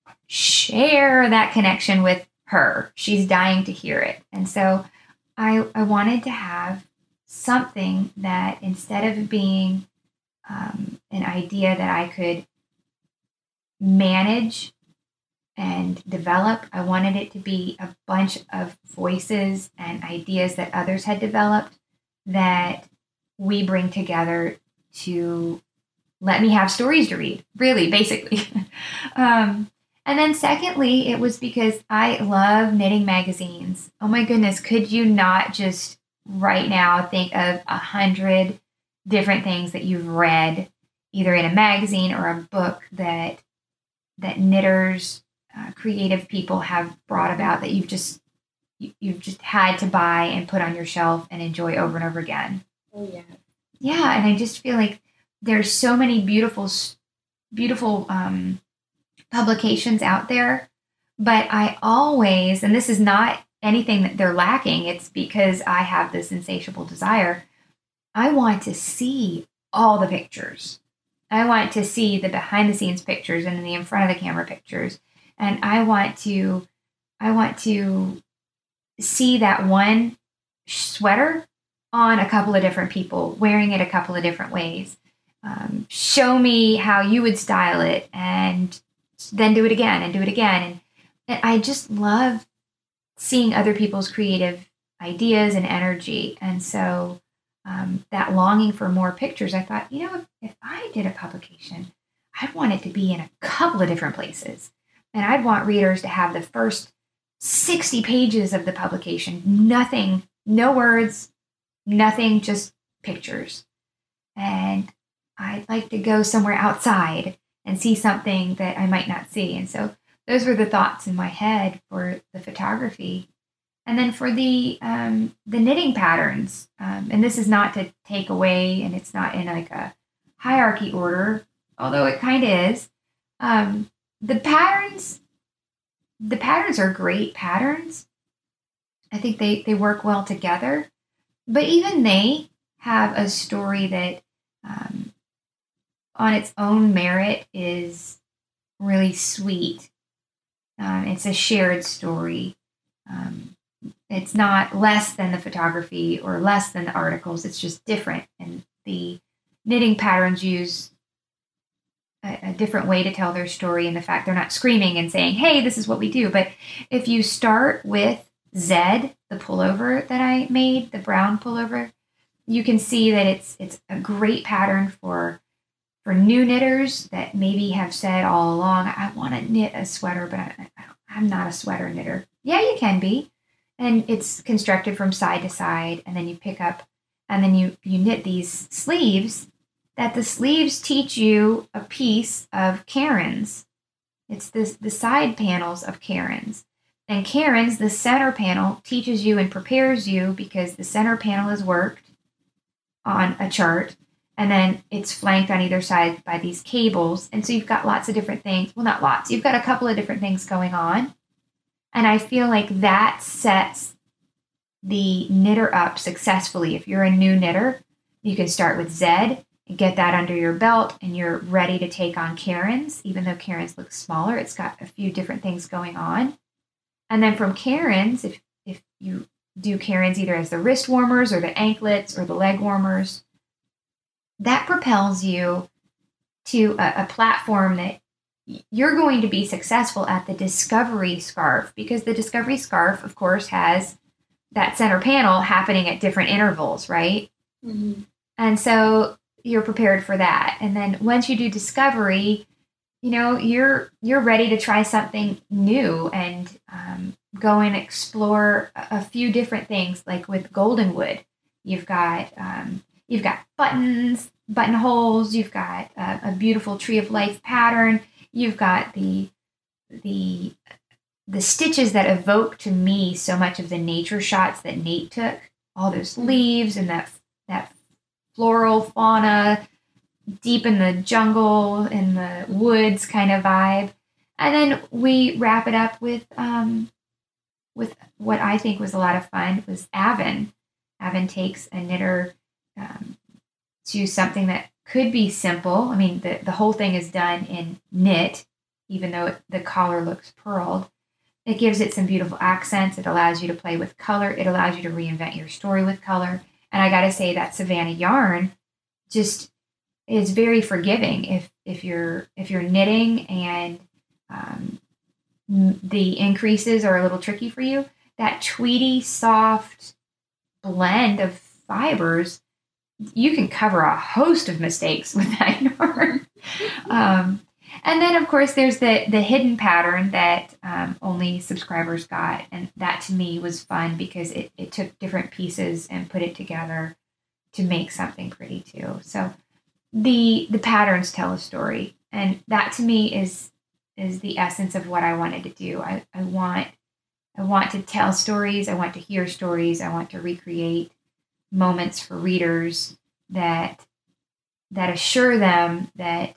share that connection with her. She's dying to hear it. And so I, I wanted to have something that, instead of being um, an idea that I could manage and develop, I wanted it to be a bunch of voices and ideas that others had developed that we bring together to let me have stories to read, really, basically. um, and then secondly, it was because I love knitting magazines. Oh my goodness, could you not just right now think of a hundred different things that you've read, either in a magazine or a book, that that knitters, uh, creative people have brought about that you've just you, you've just had to buy and put on your shelf and enjoy over and over again? Oh yeah. Yeah, and I just feel like there's so many beautiful, beautiful um, publications out there, but I always, and this is not anything that they're lacking, it's because I have this insatiable desire. I want to see all the pictures. I want to see the behind the scenes pictures and the in front of the camera pictures. And I want to, I want to see that one sweater on a couple of different people, wearing it a couple of different ways. Um, show me how you would style it, and then do it again and do it again. And, and I just love seeing other people's creative ideas and energy. And so um, that longing for more pictures, I thought, you know, if, if I did a publication, I'd want it to be in a couple of different places. And I'd want readers to have the first sixty pages of the publication, nothing, no words, nothing, just pictures. And I'd like to go somewhere outside and see something that I might not see. And so those were the thoughts in my head for the photography. And then for the um, the knitting patterns, um, and this is not to take away, and it's not in like a hierarchy order, although it kind of is. Um, the patterns, the patterns are great patterns. I think they, they work well together, but even they have a story that um, on its own merit is really sweet. Um, it's a shared story. Um, it's not less than the photography or less than the articles. It's just different. And the knitting patterns use a, a different way to tell their story, and the fact they're not screaming and saying, hey, this is what we do. But if you start with Zed, the pullover that I made, the brown pullover, you can see that it's it's a great pattern for for new knitters that maybe have said all along, I want to knit a sweater, but I, I'm not a sweater knitter. Yeah, you can be. And it's constructed from side to side, and then you pick up, and then you, you knit these sleeves, that the sleeves teach you a piece of Caron's. It's this, the side panels of Caron's. And Caron's, the center panel, teaches you and prepares you, because the center panel is worked on a chart, and then it's flanked on either side by these cables. And so you've got lots of different things. Well, not lots. You've got a couple of different things going on. And I feel like that sets the knitter up successfully. If you're a new knitter, you can start with Zed and get that under your belt, and you're ready to take on Caron's. Even though Caron's looks smaller, it's got a few different things going on. And then from Caron's, if, if you do Caron's either as the wrist warmers or the anklets or the leg warmers, that propels you to a, a platform that you're going to be successful at the Discovery scarf, because the Discovery scarf, of course, has that center panel happening at different intervals, right? Mm-hmm. And so you're prepared for that. And then once you do Discovery, you know, you're you're ready to try something new and um, go and explore a, a few different things. Like with Goldenwood, you've got um, you've got buttons, buttonholes. You've got a, a beautiful Tree of Life pattern. You've got the the the stitches that evoke to me so much of the nature shots that Nate took. All those leaves and that that floral fauna, deep in the jungle, in the woods kind of vibe. And then we wrap it up with um, with what I think was a lot of fun was Avon. Avon takes a knitter um, to something that could be simple. I mean, the, the whole thing is done in knit, even though it, the collar looks purled. It gives it some beautiful accents. It allows you to play with color. It allows you to reinvent your story with color. And I got to say that Savannah yarn just is very forgiving if if you're if you're knitting and um, the increases are a little tricky for you. That tweedy, soft blend of fibers, you can cover a host of mistakes with that yarn. um, and then, of course, there's the the hidden pattern that um, only subscribers got, and that to me was fun because it, it took different pieces and put it together to make something pretty too. So the the patterns tell a story, and that to me is is the essence of what I wanted to do. I, I want I want to tell stories. I want to hear stories. I want to recreate moments for readers that that assure them that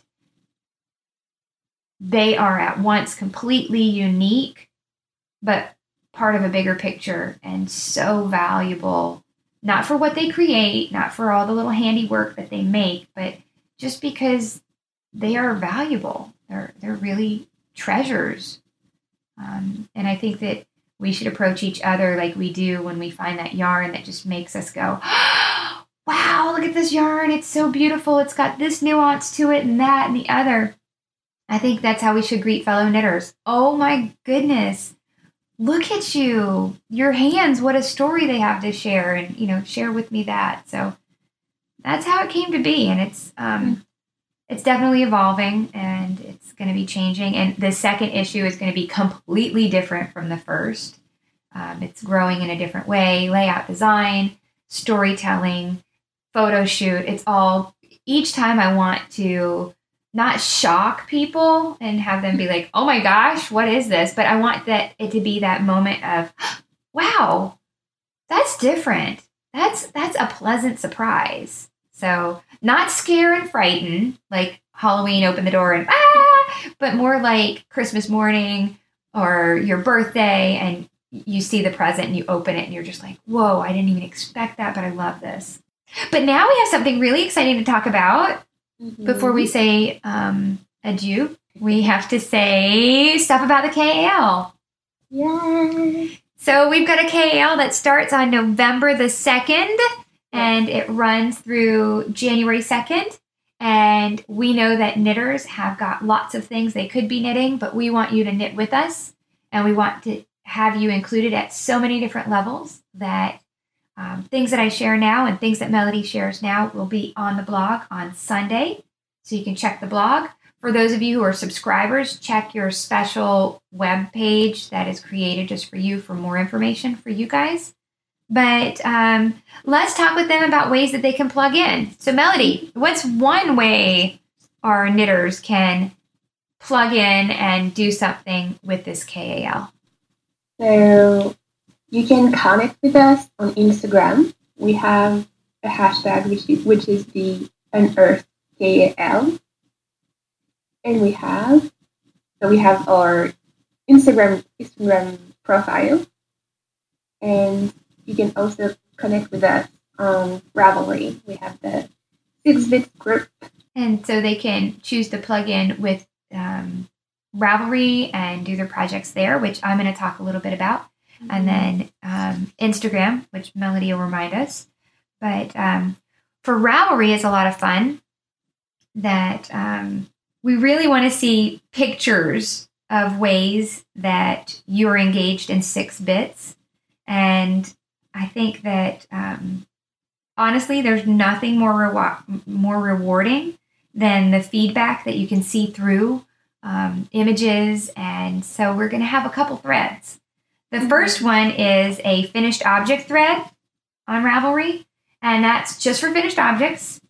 they are at once completely unique, but part of a bigger picture and so valuable, not for what they create, not for all the little handiwork that they make, but just because they are valuable. They're, they're really treasures. Um, and I think that we should approach each other like we do when we find that yarn that just makes us go, wow, look at this yarn. It's so beautiful. It's got this nuance to it and that and the other. I think that's how we should greet fellow knitters. Oh my goodness. Look at you. Your hands, what a story they have to share, and, you know, share with me that. So that's how it came to be. And it's, um, it's definitely evolving, and it's going to be changing. And the second issue is going to be completely different from the first. Um, it's growing in a different way, layout design, storytelling, photo shoot. It's all, each time I want to not shock people and have them be like, oh my gosh, what is this? But I want that it to be that moment of, wow, that's different. That's, that's a pleasant surprise. So not scare and frighten, like Halloween, open the door and ah, but more like Christmas morning or your birthday, and you see the present and you open it and you're just like, whoa, I didn't even expect that, but I love this. But now we have something really exciting to talk about. Mm-hmm. Before we say um, adieu, we have to say stuff about the K A L. Yay! So we've got a K A L that starts on November the second, and it runs through January second. And we know that knitters have got lots of things they could be knitting, but we want you to knit with us, and we want to have you included at so many different levels that Um, things that I share now and things that Melody shares now will be on the blog on Sunday, so you can check the blog. For those of you who are subscribers, check your special web page that is created just for you for more information for you guys. But um, let's talk with them about ways that they can plug in. So Melody, what's one way our knitters can plug in and do something with this K A L? So you can connect with us on Instagram. We have a hashtag which is, which is the Unearthed K A L. And we have, so we have our Instagram Instagram profile. And you can also connect with us on Ravelry. We have the six bits group. And so they can choose to plug in with um, Ravelry and do their projects there, which I'm going to talk a little bit about. And then um, Instagram, which Melody will remind us. But um, for Ravelry, it's a lot of fun that um, we really want to see pictures of ways that you're engaged in six bits. And I think that, um, honestly, there's nothing more, rewa- more rewarding than the feedback that you can see through um, images. And so we're going to have a couple threads. The first one is a finished object thread on Ravelry, and that's just for finished objects.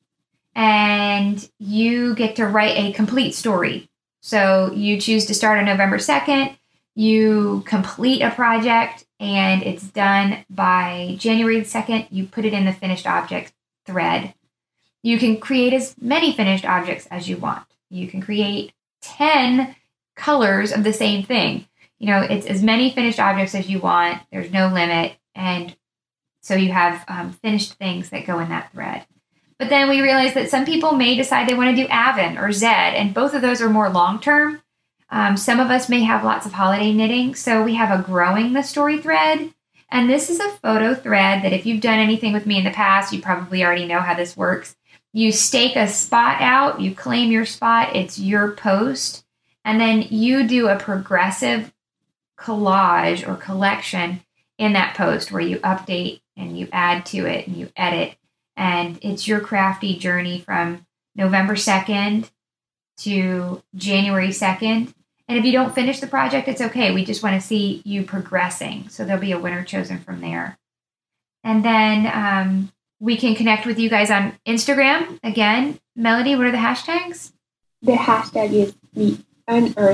And you get to write a complete story. So you choose to start on November second, you complete a project, and it's done by January second. You put it in the finished object thread. You can create as many finished objects as you want. You can create ten colors of the same thing. You know, it's as many finished objects as you want. There's no limit. And so you have um, finished things that go in that thread. But then we realized that some people may decide they want to do Avon or Zed, and both of those are more long-term. Um, some of us may have lots of holiday knitting. So we have a growing the story thread. And this is a photo thread that if you've done anything with me in the past, you probably already know how this works. You stake a spot out, you claim your spot, it's your post, and then you do a progressive collage or collection in that post where you update and you add to it and you edit, and it's your crafty journey from November second to January second. And if you don't finish the project, it's okay. We just want to see you progressing. So there'll be a winner chosen from there. And then um, we can connect with you guys on Instagram. Again, Melody, what are the hashtags? The hashtag is the Unearthed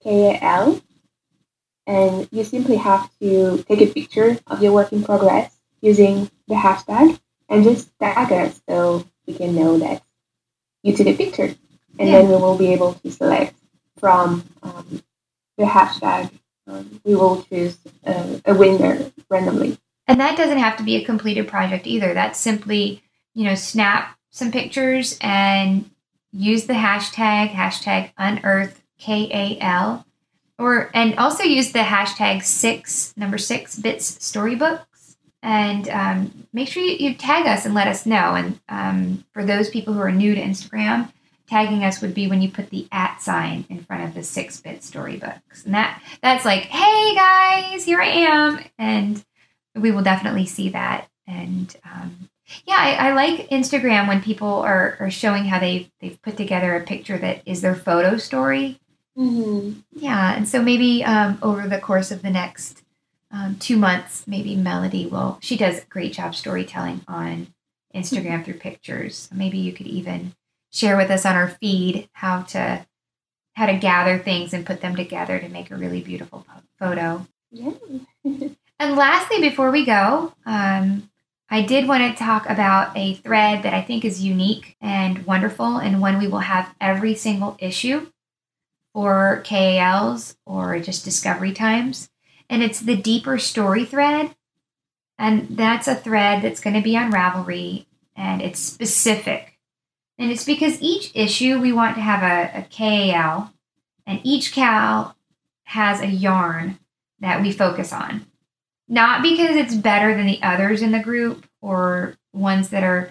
K A L. And you simply have to take a picture of your work in progress using the hashtag and just tag us so we can know that you took a picture. And yeah. then we will be able to select from um, the hashtag. Um, we will choose a, a winner randomly. And that doesn't have to be a completed project either. That's simply, you know, snap some pictures and use the hashtag, hashtag unearth K A L, or and also use the hashtag six, number six bits storybooks. And um, make sure you, you tag us and let us know. And um, for those people who are new to Instagram, tagging us would be when you put the at sign in front of the six bit storybooks. And that that's like, hey guys, here I am. And we will definitely see that. And um, yeah, I, I like Instagram when people are, are showing how they've, they've put together a picture that is their photo story. Mm-hmm. Yeah, and so maybe um, over the course of the next um, two months, maybe Melody will, she does a great job storytelling on Instagram through pictures. Maybe you could even share with us on our feed how to how to gather things and put them together to make a really beautiful po- photo. Yeah. And lastly, before we go, um, I did want to talk about a thread that I think is unique and wonderful, and one we will have every single issue for K A Ls or just discovery times. And it's the deeper story thread. And that's a thread that's going to be on Ravelry, and it's specific. And it's because each issue we want to have a, a K A L, and each K A L has a yarn that we focus on. Not because it's better than the others in the group or ones that are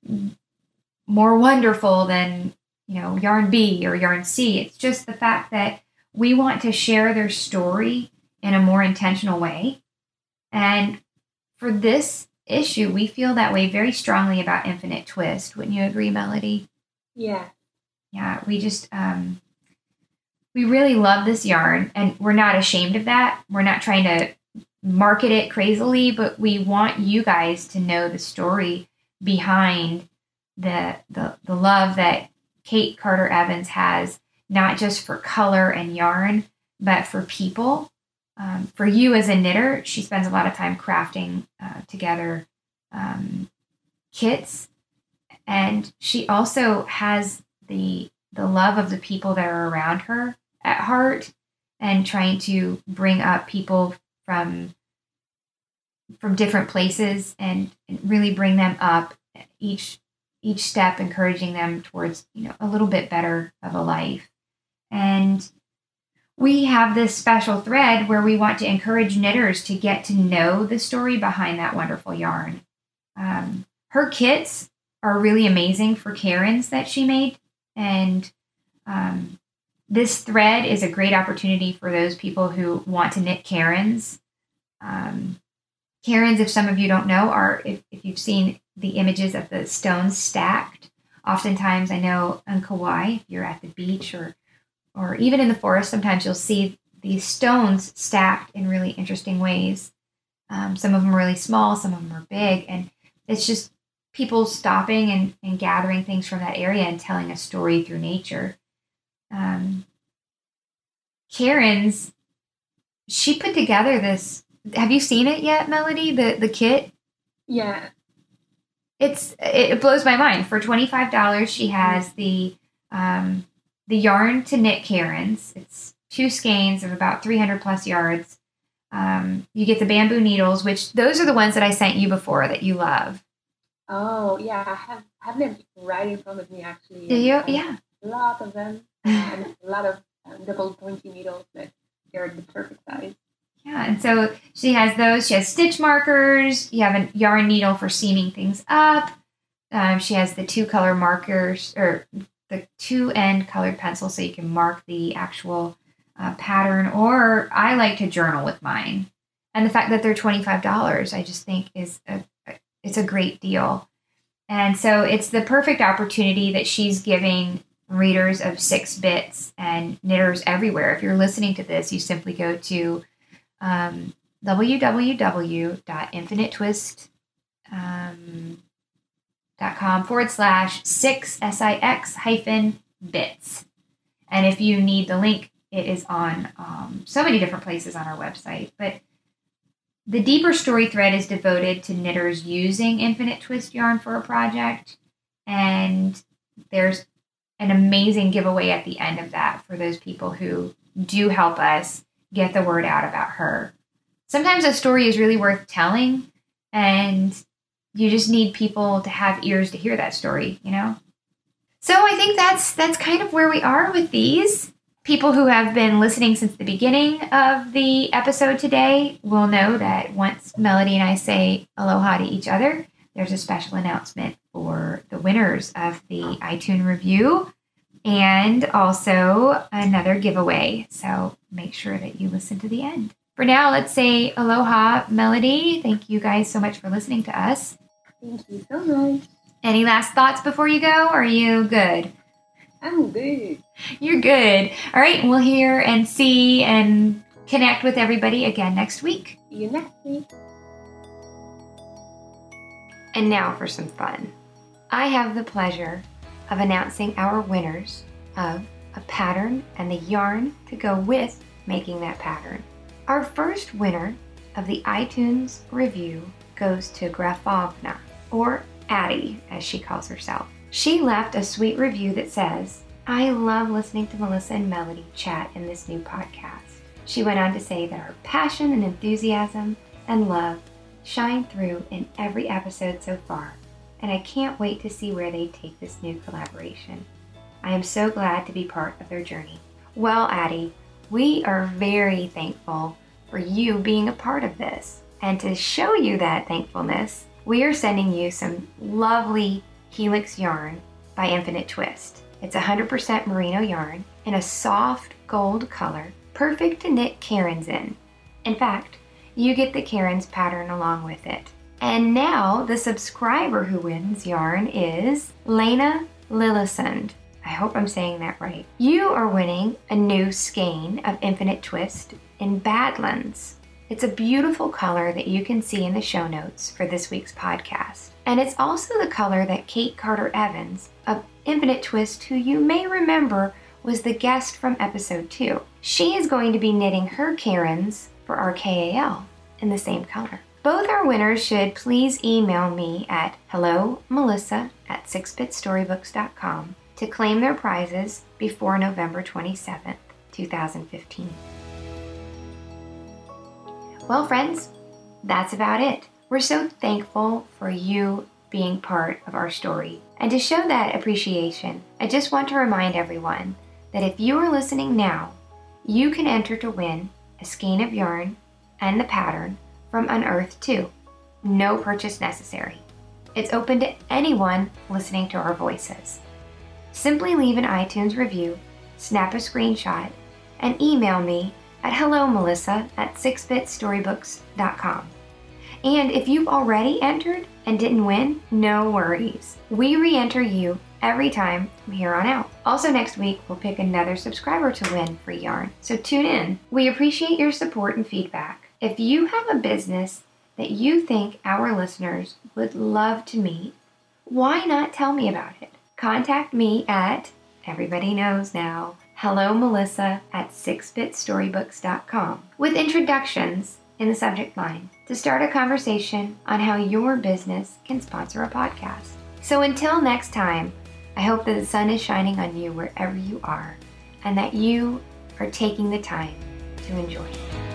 more wonderful than, you know, yarn B or yarn C. It's just the fact that we want to share their story in a more intentional way. And for this issue, we feel that way very strongly about Infinite Twist. Wouldn't you agree, Melody? Yeah. Yeah, we just, um, we really love this yarn, and we're not ashamed of that. We're not trying to market it crazily, but we want you guys to know the story behind the the, the love that Kate Carter Evans has, not just for color and yarn, but for people. Um, for you as a knitter, she spends a lot of time crafting uh, together um, kits, and she also has the the love of the people that are around her at heart, and trying to bring up people from from different places and, and really bring them up each each step, encouraging them towards, you know, a little bit better of a life. And we have this special thread where we want to encourage knitters to get to know the story behind that wonderful yarn. Um, her kits are really amazing for Karens that she made. And um, this thread is a great opportunity for those people who want to knit Karens. Um, Karens, if some of you don't know, are, if, if you've seen the images of the stones stacked, oftentimes I know on Kauai, if you're at the beach or or even in the forest, sometimes you'll see these stones stacked in really interesting ways. Um, some of them are really small, some of them are big, and it's just people stopping and, and gathering things from that area and telling a story through nature. Um, Karen's, she put together this, have you seen it yet, Melody, the, the kit? Yeah. It's It blows my mind. For twenty-five dollars, she has the... Um, the yarn to knit Karens. It's two skeins of about three hundred plus yards. Um, you get the bamboo needles, which those are the ones that I sent you before that you love. Oh, yeah. I have, have them right in front of me, actually. Do you? Yeah. A lot of them. Uh, and a lot of um, double pointy needles that they're the perfect size. Yeah, and so she has those. She has stitch markers. You have a yarn needle for seaming things up. Um, she has the two color markers, or the two end colored pencil, so you can mark the actual uh, pattern, or I like to journal with mine. And the fact that they're twenty-five dollars, I just think is a, it's a great deal. And so it's the perfect opportunity that she's giving readers of Six Bits and knitters everywhere. If you're listening to this, you simply go to um, www.infinitetwist um, dot com forward slash six S I X hyphen bits. And if you need the link It is on um, so many different places on our website. But the deeper story thread is devoted to knitters using Infinite Twist yarn for a project. And there's an amazing giveaway at the end of that for those people who do help us get the word out about her. Sometimes a story is really worth telling, and you just need people to have ears to hear that story, you know? So I think that's that's kind of where we are with these. People who have been listening since the beginning of the episode today will know that once Melody and I say aloha to each other, there's a special announcement for the winners of the iTunes review and also another giveaway. So make sure that you listen to the end. For now, let's say aloha, Melody. Thank you guys so much for listening to us. Thank you so much. Any last thoughts before you go? Or are you good? I'm good. You're good. All right, we'll hear and see and connect with everybody again next week. See you next week. And now for some fun. I have the pleasure of announcing our winners of a pattern and the yarn to go with making that pattern. Our first winner of the iTunes review goes to Grafovna, or Addie, as she calls herself. She left a sweet review that says, I love listening to Melissa and Melody chat in this new podcast. She went on to say that her passion and enthusiasm and love shine through in every episode so far, and I can't wait to see where they take this new collaboration. I am so glad to be part of their journey. Well, Addie, we are very thankful for you being a part of this, and to show you that thankfulness, we are sending you some lovely Helix yarn by Infinite Twist. It's one hundred percent merino yarn in a soft gold color, perfect to knit Karens in. In fact, you get the Karens pattern along with it. And now the subscriber who wins yarn is Lena Lillesund. I hope I'm saying that right. You are winning a new skein of Infinite Twist in Badlands. It's a beautiful color that you can see in the show notes for this week's podcast. And it's also the color that Kate Carter Evans of Infinite Twist, who you may remember was the guest from episode two. She is going to be knitting her Karens for R K A L in the same color. Both our winners should please email me at hello melissa at six bit storybooks dot com to claim their prizes before November twenty-seventh, two thousand fifteen. Well, friends, that's about it. We're so thankful for you being part of our story. And to show that appreciation, I just want to remind everyone that if you are listening now, you can enter to win a skein of yarn and the pattern from Unearthed two. No purchase necessary. It's open to anyone listening to our voices. Simply leave an iTunes review, snap a screenshot, and email me at hello melissa at six bit storybooks dot com. And if you've already entered and didn't win, no worries. We re-enter you every time from here on out. Also next week, we'll pick another subscriber to win free yarn, so tune in. We appreciate your support and feedback. If you have a business that you think our listeners would love to meet, why not tell me about it? Contact me at, everybody knows now, hello melissa at six bit storybooks dot com with introductions in the subject line to start a conversation on how your business can sponsor a podcast. So until next time, I hope that the sun is shining on you wherever you are and that you are taking the time to enjoy it.